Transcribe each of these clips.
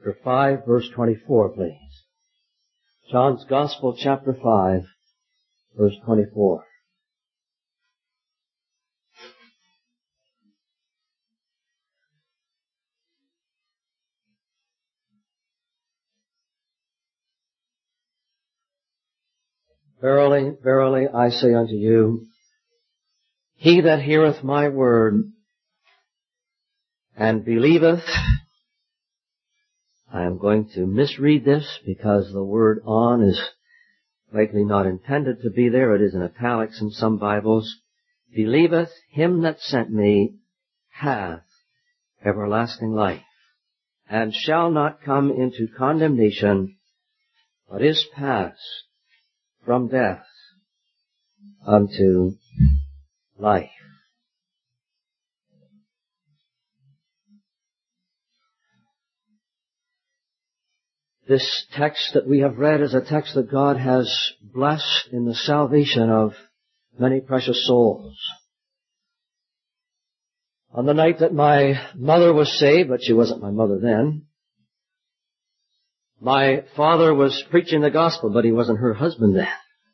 chapter 5, verse 24, please. John's Gospel, chapter 5, verse 24. Verily, verily, I say unto you, he that heareth my word and believeth, I am going to misread this because the word on is likely not intended to be there. It is in italics in some Bibles. Believeth him that sent me hath everlasting life, and shall not come into condemnation, but is passed from death unto life. This text that we have read is a text that God has blessed in the salvation of many precious souls. On the night that my mother was saved, but she wasn't my mother then, my father was preaching the gospel, but he wasn't her husband then.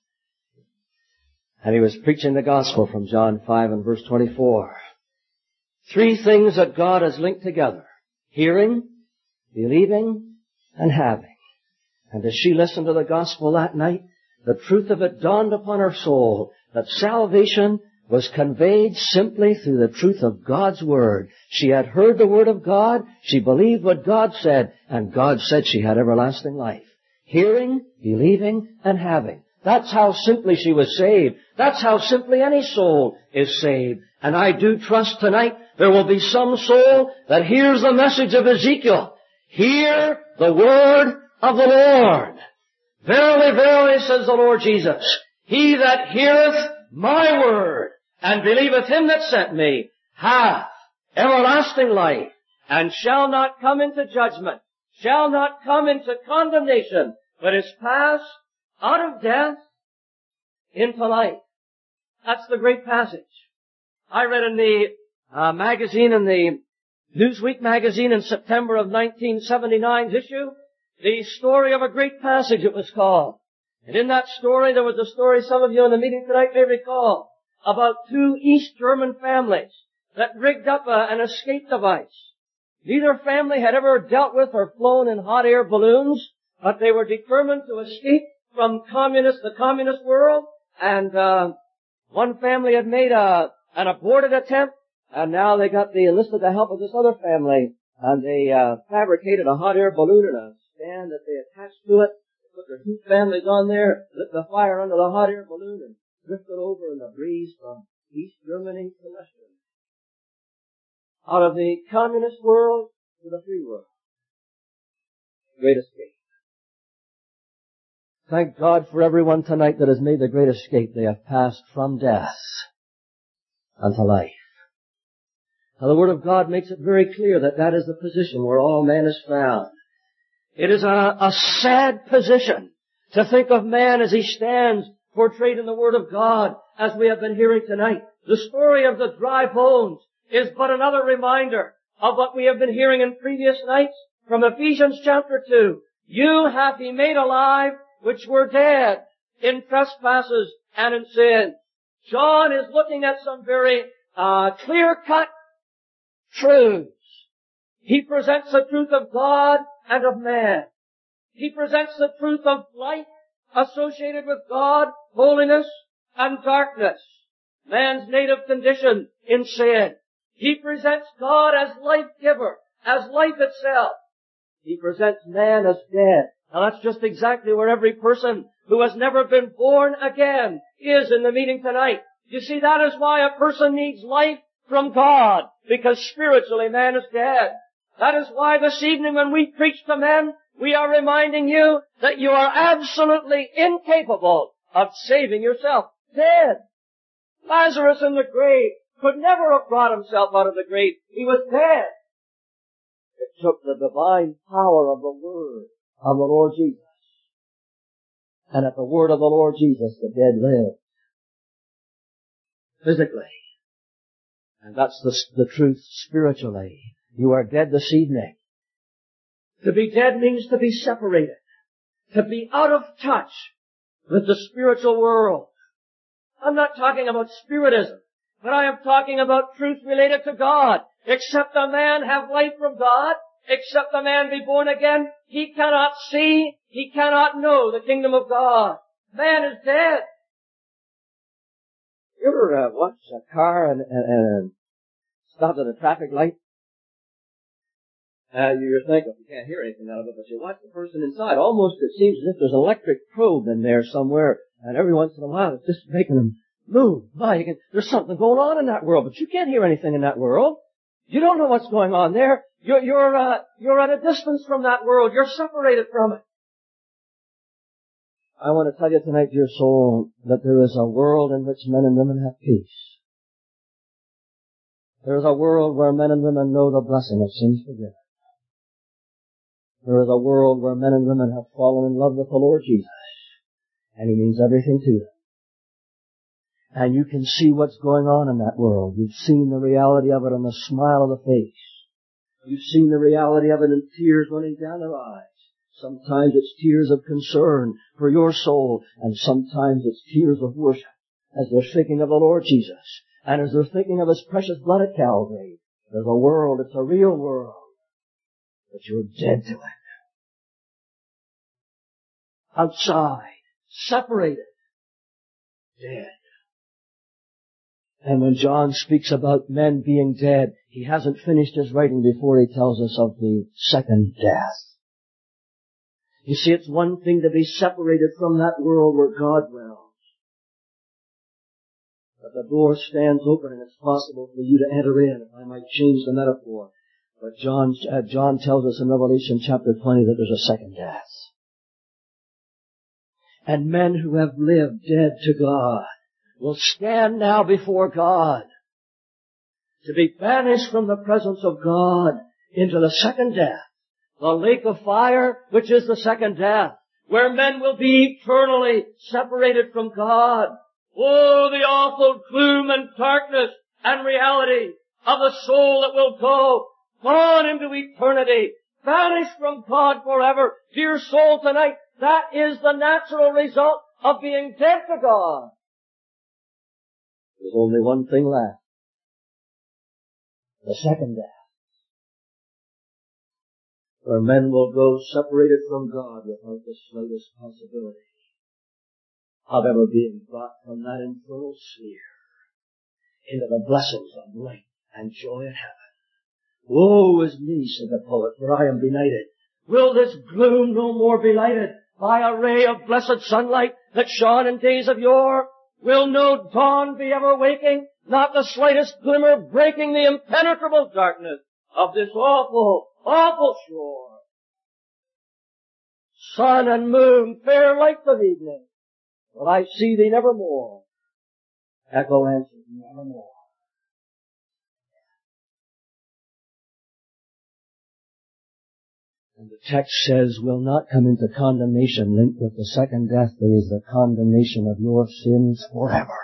And he was preaching the gospel from John 5 and verse 24. Three things that God has linked together: hearing, believing, and having. And as she listened to the gospel that night, the truth of it dawned upon her soul that salvation was conveyed simply through the truth of God's Word. She had heard the Word of God, she believed what God said, and God said she had everlasting life. Hearing, believing, and having. That's how simply she was saved. That's how simply any soul is saved. And I do trust tonight there will be some soul that hears the message of Ezekiel. Hear the word of the Lord. Verily, verily, says the Lord Jesus, he that heareth my word and believeth him that sent me hath everlasting life, and shall not come into judgment, shall not come into condemnation, but is passed out of death into life. That's the great passage. I read in the magazine, in the Newsweek magazine in September of 1979's issue, the story of a great passage, it was called. And in that story, there was a story some of you in the meeting tonight may recall, about two East German families that rigged up an escape device. Neither family had ever dealt with or flown in hot air balloons, but they were determined to escape from the communist world, and one family had made an aborted attempt, and now they enlisted the help of this other family, and they fabricated a hot air balloon in a stand that they attached to it. They put their two families on there, lit the fire under the hot air balloon, and drifted over in the breeze from East Germany to West Germany. Out of the communist world to the free world. Great escape. Thank God for everyone tonight that has made the great escape. They have passed from death unto life. Now the Word of God makes it very clear that that is the position where all man is found. It is a sad position to think of man as he stands portrayed in the Word of God as we have been hearing tonight. The story of the dry bones is but another reminder of what we have been hearing in previous nights from Ephesians chapter 2. You hath he made alive which were dead in trespasses and in sin. John is looking at some very clear-cut truths. He presents the truth of God and of man. He presents the truth of life associated with God, holiness, and darkness. Man's native condition in sin. He presents God as life-giver, as life itself. He presents man as dead. Now that's just exactly where every person who has never been born again is in the meeting tonight. You see, that is why a person needs life from God, because spiritually man is dead. That is why this evening when we preach to men, we are reminding you that you are absolutely incapable of saving yourself. Dead. Lazarus in the grave could never have brought himself out of the grave. He was dead. It took the divine power of the Word of the Lord Jesus. And at the word of the Lord Jesus, the dead lived. Physically. And that's the truth spiritually. You are dead this evening. To be dead means to be separated, to be out of touch with the spiritual world. I'm not talking about spiritism, but I am talking about truth related to God. Except a man have life from God, except a man be born again, he cannot see, he cannot know the kingdom of God. Man is dead. You ever watch a car and stopped at a traffic light? You're thinking, you can't hear anything out of it, but you watch the person inside. Almost it seems as if there's an electric probe in there somewhere, and every once in a while it's just making them move. There's something going on in that world, but you can't hear anything in that world. You don't know what's going on there. You're at a distance from that world. You're separated from it. I want to tell you tonight, dear soul, that there is a world in which men and women have peace. There is a world where men and women know the blessing of sins forgiven. There is a world where men and women have fallen in love with the Lord Jesus, and He means everything to them. And you can see what's going on in that world. You've seen the reality of it on the smile of the face. You've seen the reality of it in tears running down their eyes. Sometimes it's tears of concern for your soul, and sometimes it's tears of worship as they're thinking of the Lord Jesus, and as they're thinking of His precious blood at Calvary. There's a world, it's a real world, but you're dead to it. Outside, separated, dead. And when John speaks about men being dead, he hasn't finished his writing before he tells us of the second death. You see, it's one thing to be separated from that world where God dwells. But the door stands open and it's possible for you to enter in, if I might change the metaphor. But John tells us in Revelation chapter 20 that there's a second death. And men who have lived dead to God will stand now before God to be banished from the presence of God into the second death, the lake of fire, which is the second death, where men will be eternally separated from God. Oh, the awful gloom and darkness and reality of the soul that will go on into eternity, banished from God forever. Dear soul, tonight, that is the natural result of being dead to God. There's only one thing left. The second death. Where men will go separated from God without the slightest possibility of ever being brought from that infernal sphere into the blessings of light and joy in heaven. Woe is me, said the poet, for I am benighted. Will this gloom no more be lighted by a ray of blessed sunlight that shone in days of yore? Will no dawn be ever waking, not the slightest glimmer breaking the impenetrable darkness of this awful, awful shore? Sun and moon, fair lights of evening, will I see thee nevermore? Echo answers, nevermore. And the text says, will not come into condemnation linked with the second death. There is the condemnation of your sins forever.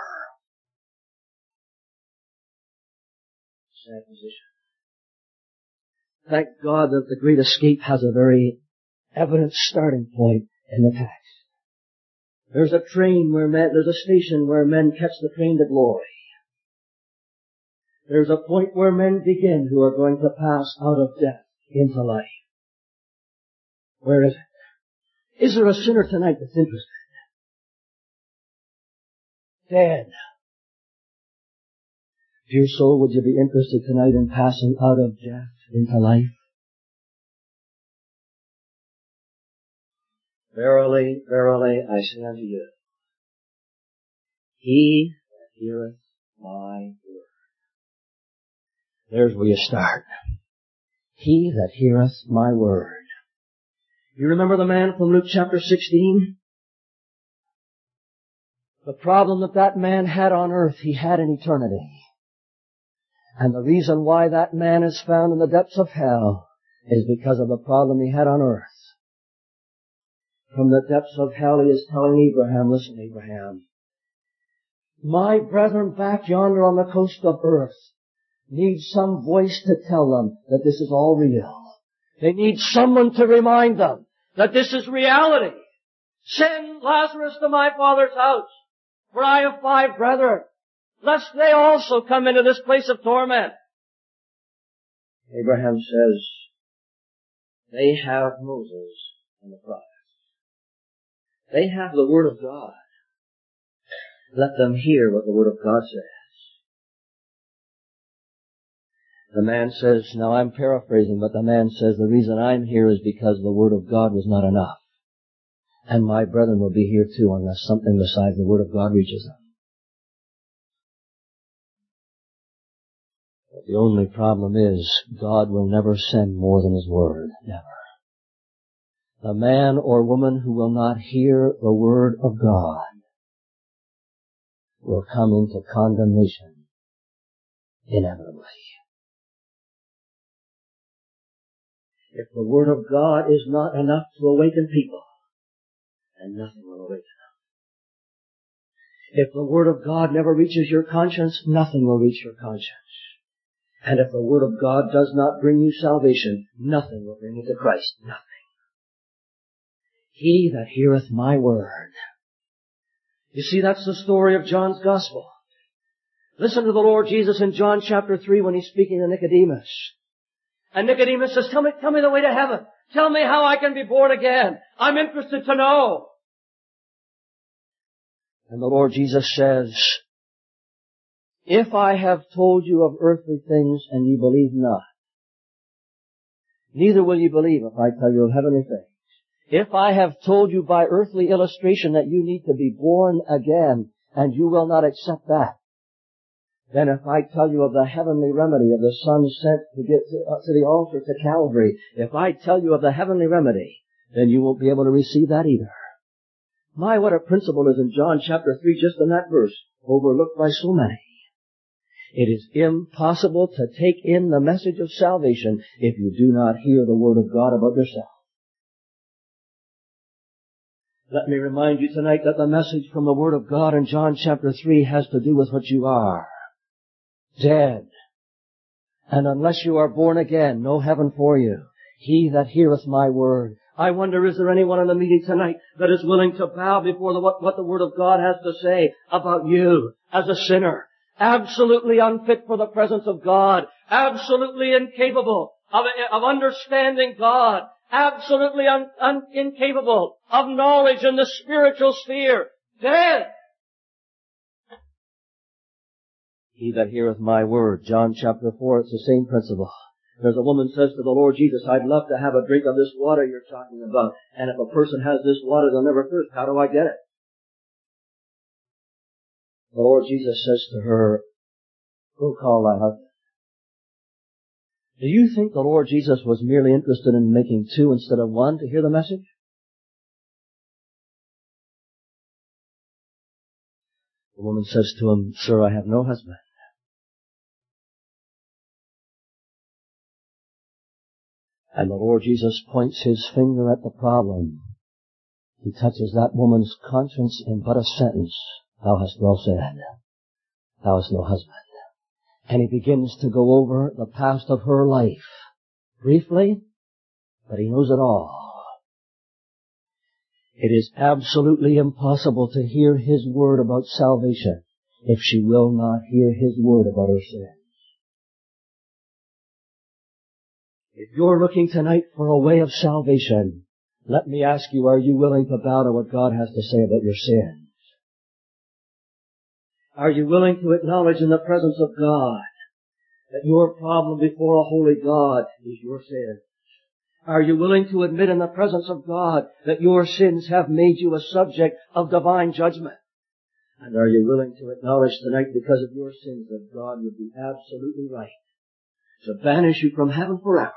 Sad position. Thank God that the great escape has a very evident starting point in the text. There's a station where men catch the train to glory. There's a point where men begin who are going to pass out of death into life. Where is it? Is there a sinner tonight that's interested? Dead. Dear soul, would you be interested tonight in passing out of death into life? Verily, verily, I say unto you, he that heareth my word. There's where you start. He that heareth my word. You remember the man from Luke chapter 16? The problem that man had on earth, he had in eternity. And the reason why that man is found in the depths of hell is because of the problem he had on earth. From the depths of hell he is telling Abraham, listen, Abraham, my brethren back yonder on the coast of earth need some voice to tell them that this is all real. They need someone to remind them that this is reality. Send Lazarus to my father's house, for I have 5 brethren, lest they also come into this place of torment. Abraham says, they have Moses and the prophets. They have the Word of God. Let them hear what the Word of God says. The man says, now I'm paraphrasing, but the man says, the reason I'm here is because the Word of God was not enough. And my brethren will be here too unless something besides the Word of God reaches them. But the only problem is, God will never send more than His Word. Never. The man or woman who will not hear the Word of God will come into condemnation inevitably. If the Word of God is not enough to awaken people, then nothing will awaken them. If the Word of God never reaches your conscience, nothing will reach your conscience. And if the Word of God does not bring you salvation, nothing will bring you to Christ. Nothing. He that heareth my word. You see, that's the story of John's Gospel. Listen to the Lord Jesus in John chapter 3 when He's speaking to Nicodemus. And Nicodemus says, tell me the way to heaven. Tell me how I can be born again. I'm interested to know. And the Lord Jesus says, if I have told you of earthly things and you believe not, neither will you believe if I tell you of heavenly things. If I have told you by earthly illustration that you need to be born again and you will not accept that, then if I tell you of the heavenly remedy of the Son sent to get to the altar to Calvary, if I tell you of the heavenly remedy, then you won't be able to receive that either. My, what a principle is in John chapter 3, just in that verse, overlooked by so many. It is impossible to take in the message of salvation if you do not hear the Word of God about yourself. Let me remind you tonight that the message from the Word of God in John chapter 3 has to do with what you are. Dead. And unless you are born again, no heaven for you. He that heareth my word. I wonder, is there anyone in the meeting tonight that is willing to bow before what the Word of God has to say about you as a sinner? Absolutely unfit for the presence of God. Absolutely incapable of understanding God. Absolutely incapable of knowledge in the spiritual sphere. Dead. He that heareth my word. John chapter 4, it's the same principle. There's a woman says to the Lord Jesus, I'd love to have a drink of this water you're talking about. And if a person has this water, they'll never thirst. How do I get it? The Lord Jesus says to her, go call thy husband. Do you think the Lord Jesus was merely interested in making 2 instead of 1 to hear the message? The woman says to him, Sir, I have no husband. And the Lord Jesus points His finger at the problem. He touches that woman's conscience in but a sentence. Thou hast well said. Thou hast no husband. And He begins to go over the past of her life. Briefly, but He knows it all. It is absolutely impossible to hear His word about salvation if she will not hear His word about her sin. If you're looking tonight for a way of salvation, let me ask you, are you willing to bow to what God has to say about your sins? Are you willing to acknowledge in the presence of God that your problem before a holy God is your sin? Are you willing to admit in the presence of God that your sins have made you a subject of divine judgment? And are you willing to acknowledge tonight, because of your sins, that God would be absolutely right to banish you from heaven forever?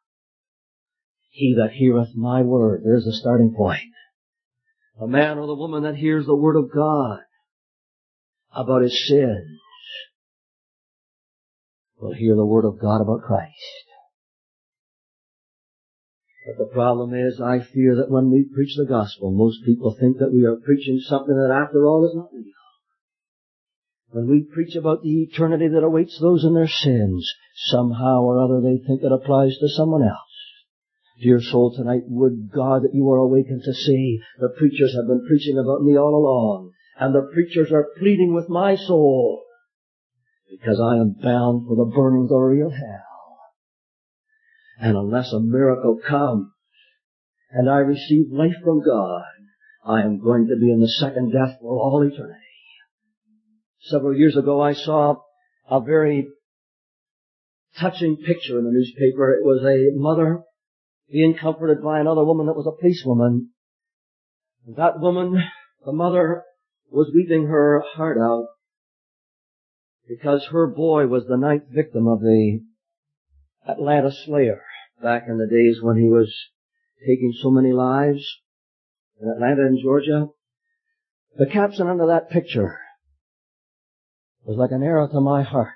He that heareth my word, there's the starting point. The man or the woman that hears the word of God about his sins will hear the word of God about Christ. But the problem is, I fear that when we preach the gospel, most people think that we are preaching something that after all is not real. When we preach about the eternity that awaits those in their sins, somehow or other they think it applies to someone else. Dear soul, tonight, would God that you are awakened to see the preachers have been preaching about me all along, and the preachers are pleading with my soul, because I am bound for the burning glory of hell. And unless a miracle comes, and I receive life from God, I am going to be in the second death for all eternity. Several years ago, I saw a very touching picture in the newspaper. It was a mother being comforted by another woman that was a policewoman. That woman, the mother, was weeping her heart out because her boy was the 9th victim of the Atlanta Slayer back in the days when he was taking so many lives in Atlanta and Georgia. The caption under that picture was like an arrow to my heart.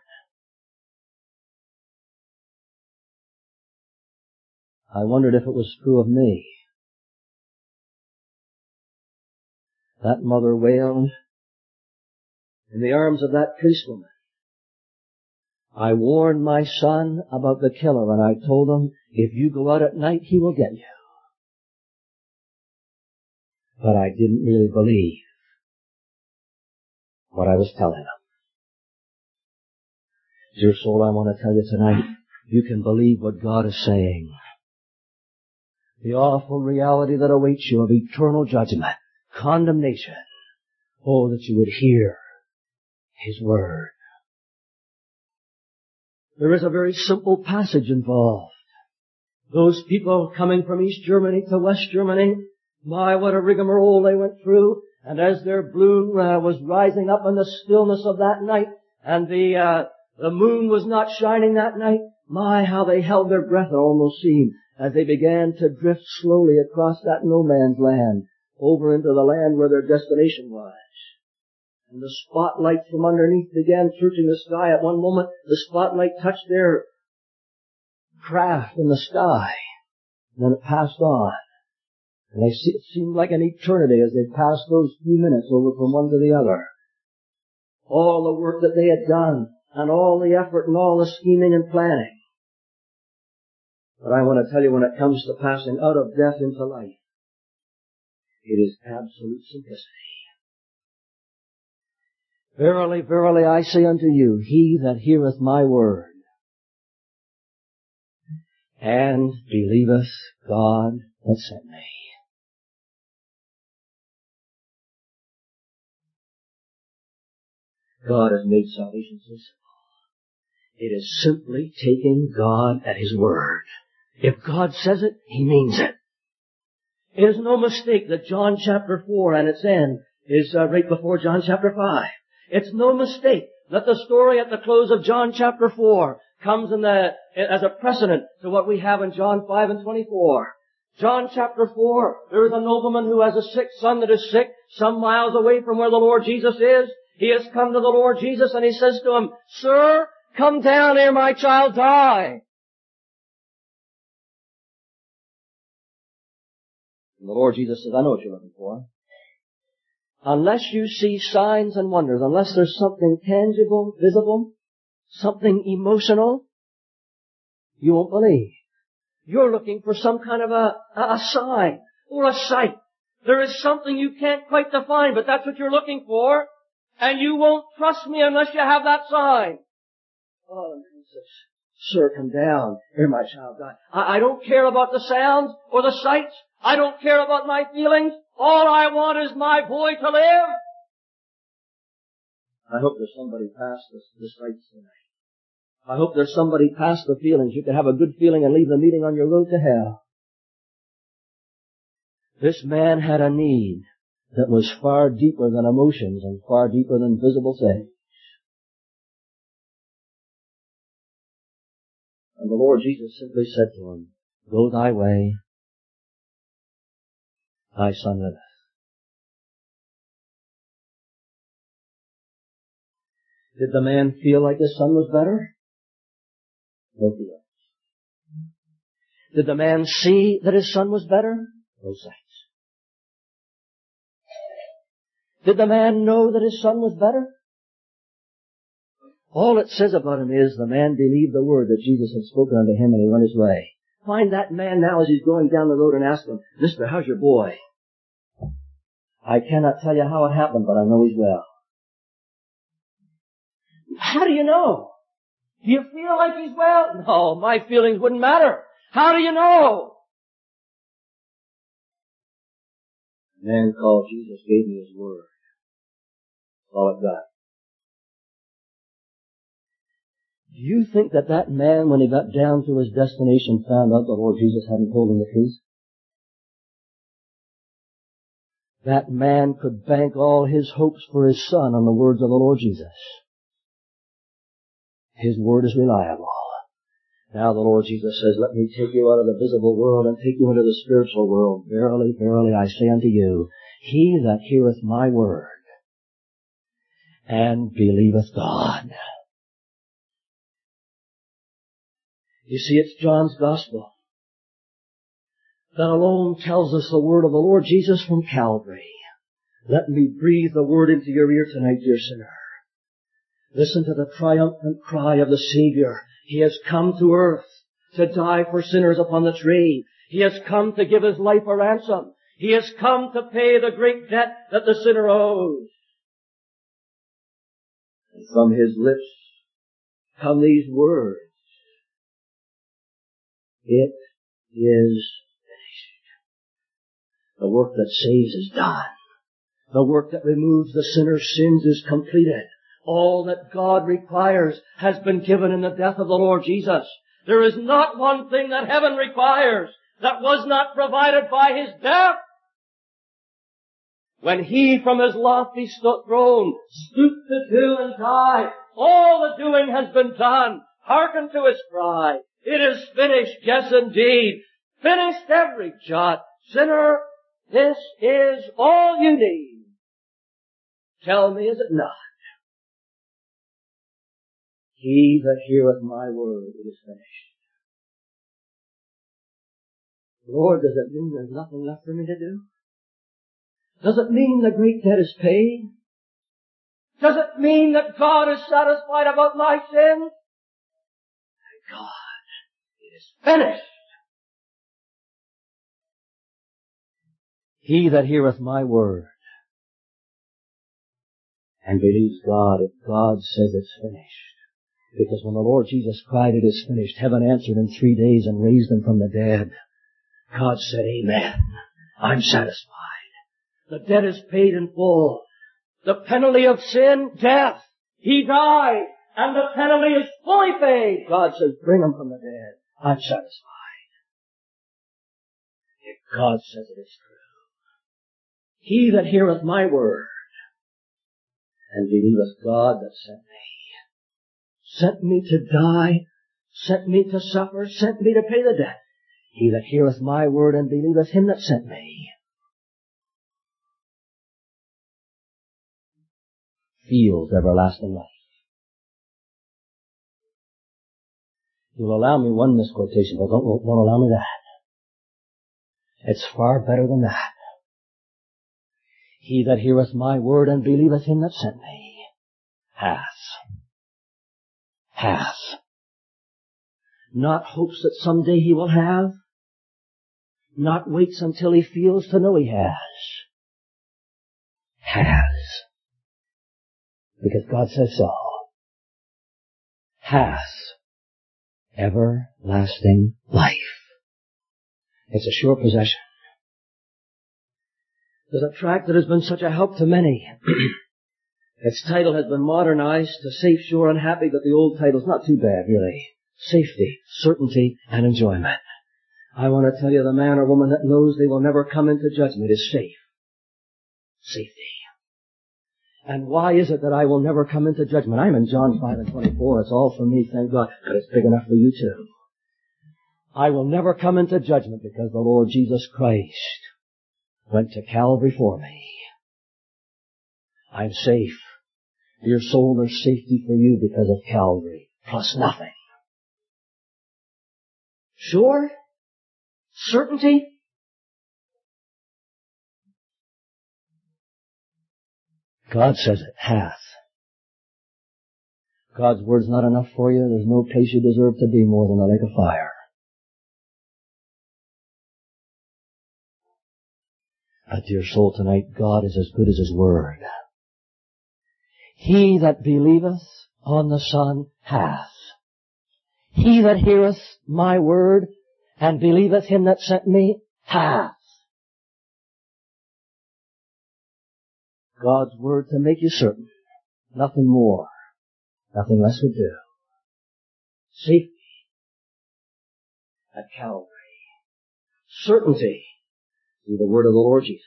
I wondered if it was true of me. That mother wailed in the arms of that policewoman. I warned my son about the killer, and I told him, if you go out at night, he will get you. But I didn't really believe what I was telling him. Dear soul, I want to tell you tonight, you can believe what God is saying. The awful reality that awaits you of eternal judgment, condemnation. Oh, that you would hear His Word. There is a very simple passage involved. Those people coming from East Germany to West Germany, my, what a rigmarole they went through. And as their balloon was rising up in the stillness of that night, and the moon was not shining that night, my, how they held their breath, it almost seemed, as they began to drift slowly across that no man's land, over into the land where their destination was. And the spotlight from underneath began searching the sky. At one moment, the spotlight touched their craft in the sky. And then it passed on. And it seemed like an eternity as they passed those few minutes over from one to the other. All the work that they had done, and all the effort and all the scheming and planning. But I want to tell you, when it comes to passing out of death into life, it is absolute simplicity. Verily, verily, I say unto you, he that heareth my word and believeth God that sent me. God has made salvation so simple. It is simply taking God at His word. If God says it, He means it. It is no mistake that John chapter 4 and its end is right before John chapter 5. It's no mistake that the story at the close of John chapter 4 comes as a precedent to what we have in John 5 and 24. John chapter 4, there is a nobleman who has a sick son that is sick some miles away from where the Lord Jesus is. He has come to the Lord Jesus and he says to him, Sir, come down ere my child die. And the Lord Jesus says, I know what you're looking for. Unless you see signs and wonders, unless there's something tangible, visible, something emotional, you won't believe. You're looking for some kind of a sign or a sight. There is something you can't quite define, but that's what you're looking for. And you won't trust me unless you have that sign. Oh, Jesus. Sir, come down. Hear my child die. I don't care about the sounds or the sights. I don't care about my feelings. All I want is my boy to live. I hope there's somebody past the sights tonight. I hope there's somebody past the feelings. You can have a good feeling and leave the meeting on your road to hell. This man had a need that was far deeper than emotions and far deeper than visible things. And the Lord Jesus simply said to him, Go thy way, thy son liveth. Did the man feel like his son was better? No feelings. Did the man see that his son was better? No sights. Did the man know that his son was better? All it says about him is the man believed the word that Jesus had spoken unto him and he went his way. Find that man now as he's going down the road and ask him, Mister, how's your boy? I cannot tell you how it happened, but I know he's well. How do you know? Do you feel like he's well? No, my feelings wouldn't matter. How do you know? The man called Jesus gave me his word. That's all I've got. Do you think that that man, when he got down to his destination, found out the Lord Jesus hadn't told him the truth? That man could bank all his hopes for his son on the words of the Lord Jesus. His word is reliable. Now the Lord Jesus says, let me take you out of the visible world and take you into the spiritual world. Verily, verily, I say unto you, he that heareth my word and believeth God. You see, it's John's Gospel that alone tells us the word of the Lord Jesus from Calvary. Let me breathe the word into your ear tonight, dear sinner. Listen to the triumphant cry of the Savior. He has come to earth to die for sinners upon the tree. He has come to give his life a ransom. He has come to pay the great debt that the sinner owes. And from his lips come these words. It is finished. The work that saves is done. The work that removes the sinner's sins is completed. All that God requires has been given in the death of the Lord Jesus. There is not one thing that heaven requires that was not provided by his death. When he from his lofty throne stooped to do and die, all the doing has been done. Hearken to his cry. It is finished, yes indeed. Finished every jot. Sinner, this is all you need. Tell me, is it not? He that heareth my word, it is finished. Lord, does it mean there's nothing left for me to do? Does it mean the great debt is paid? Does it mean that God is satisfied about my sins? Thank God. It is finished. He that heareth my word and believes God, if God says it's finished. Because when the Lord Jesus cried, it is finished, heaven answered in 3 days and raised him from the dead. God said, amen. I'm satisfied. The debt is paid in full. The penalty of sin, death. He died, and the penalty is fully paid. God says, bring him from the dead. I'm satisfied. If God says it is true. He that heareth my word and believeth God that sent me to die, sent me to suffer, sent me to pay the debt. He that heareth my word and believeth him that sent me feels everlasting life. You'll allow me one misquotation, but don't allow me that. It's far better than that. He that heareth my word and believeth him that sent me hath. Not hopes that someday he will have. Not waits until he feels to know he has. Because God says so. Hath everlasting life. It's a sure possession. There's a tract that has been such a help to many. Its title has been modernized to Safe, Sure, and Happy, but the old title's not too bad, really. Safety, certainty, and enjoyment. I want to tell you, the man or woman that knows they will never come into judgment is safe. Safety. And why is it that I will never come into judgment? I'm in John 5:24. It's all for me, thank God, but it's big enough for you too. I will never come into judgment because the Lord Jesus Christ went to Calvary for me. I'm safe. Your soul, there's safety for you because of Calvary, plus nothing. Sure? Certainty? God says it hath. God's word's not enough for you. There's no place you deserve to be more than a lake of fire. But dear soul, tonight God is as good as His Word. He that believeth on the Son hath. He that heareth my word and believeth Him that sent me hath. God's Word to make you certain. Nothing more. Nothing less would do. Safety at Calvary. Certainty through the Word of the Lord Jesus.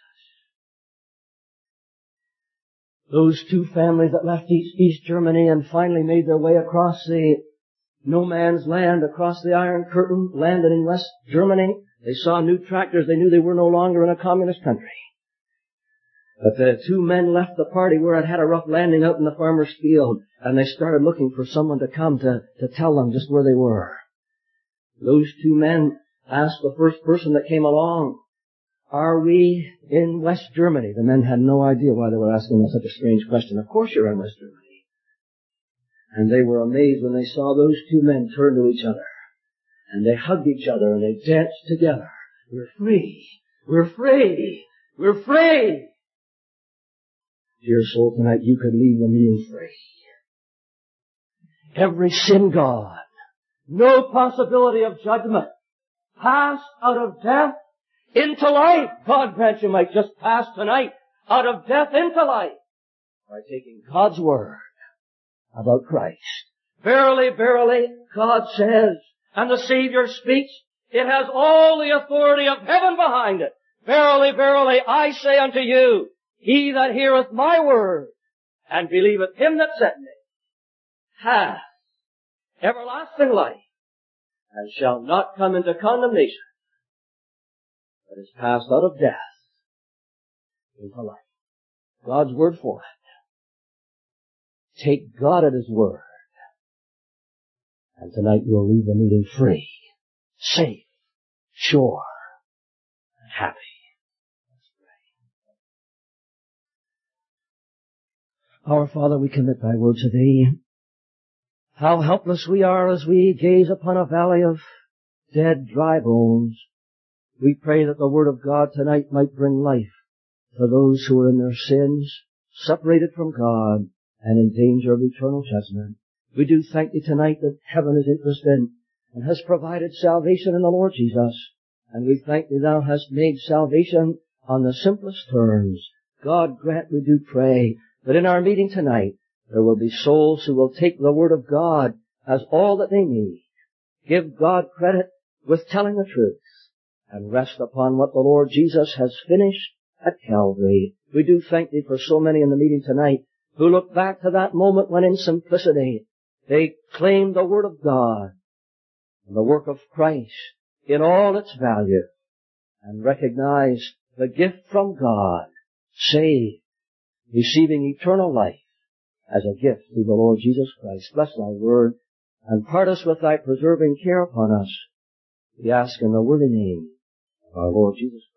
Those two families that left East Germany and finally made their way across the no man's land, across the Iron Curtain, landed in West Germany. They saw new tractors. They knew they were no longer in a communist country. But the two men left the party where it had a rough landing out in the farmer's field, and they started looking for someone to come to tell them just where they were. Those two men asked the first person that came along, "Are we in West Germany?" The men had no idea why they were asking such a strange question. Of course you're in West Germany. And they were amazed when they saw those two men turn to each other. And they hugged each other and they danced together. We're free. We're free. We're free. Dear soul, tonight you could leave the meeting free. Every sin gone. No possibility of judgment. Passed out of death into life. God grant you might just pass tonight out of death into life by taking God's Word about Christ. Verily, verily, God says, and the Savior speaks, it has all the authority of heaven behind it. Verily, verily, I say unto you, he that heareth my word and believeth Him that sent me hath everlasting life and shall not come into condemnation, but is passed out of death into life. God's word for it. Take God at His word. And tonight you'll leave the meeting free, safe, sure, and happy. Let's pray. Our Father, we commit Thy word to Thee. How helpless we are as we gaze upon a valley of dead, dry bones. We pray that the Word of God tonight might bring life to those who are in their sins, separated from God, and in danger of eternal judgment. We do thank Thee tonight that heaven is interested and has provided salvation in the Lord Jesus. And we thank Thee Thou hast made salvation on the simplest terms. God grant, we do pray, that in our meeting tonight there will be souls who will take the Word of God as all that they need, give God credit with telling the truth, and rest upon what the Lord Jesus has finished at Calvary. We do thank Thee for so many in the meeting tonight who look back to that moment when in simplicity they claimed the Word of God and the work of Christ in all its value and recognized the gift from God, saved, receiving eternal life as a gift through the Lord Jesus Christ. Bless Thy Word and part us with Thy preserving care upon us. We ask in the worthy name of our Lord Jesus Christ.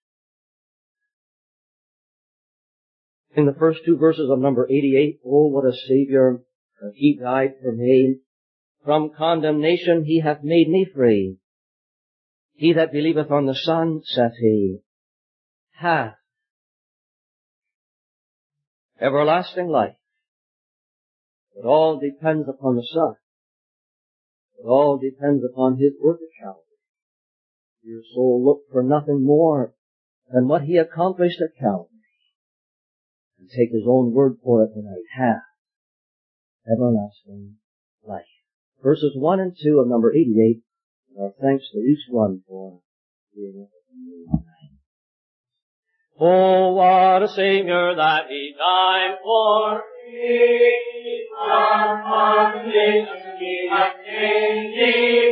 In the first two verses of number 88, oh, what a Savior, that He died for me. From condemnation He hath made me free. He that believeth on the Son, saith He, hath everlasting life. It all depends upon the Son. It all depends upon His work at Calvary. Your soul, look for nothing more than what He accomplished at Calvary. And take His own word for it tonight. Hath everlasting life. Verses 1 and 2 of number 88. And our thanks to each one for being with us. Oh, what a Savior that He died for me. From condemnation He hath made me